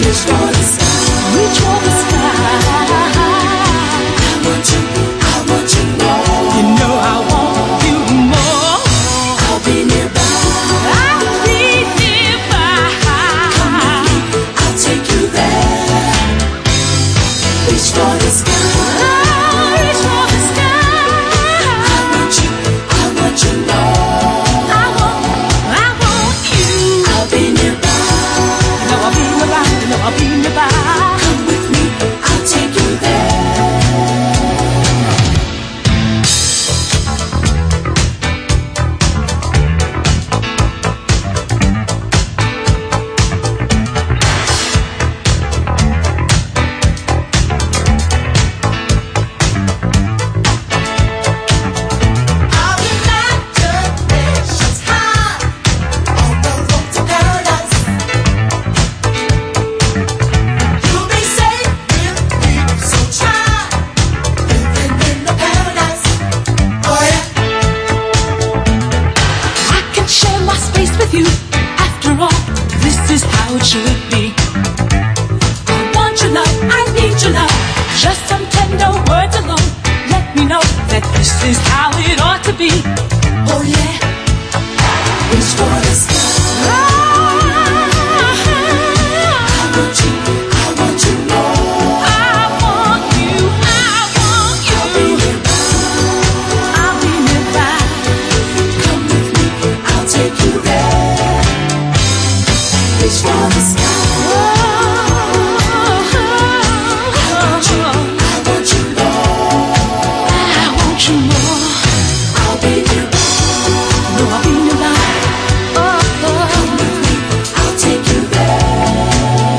Reach for the sky. Reach for the sky. I want you more. You know I want you more. I'll be nearby. I'll be nearby. Come with me, I'll take you there. Reach for the sky. Reach for the sky. I want you more. I want you. I'll be nearby. You know I'll be nearby. You know I'll be nearby. Come with me, I'll take you there. With you, after all, this is how it should be.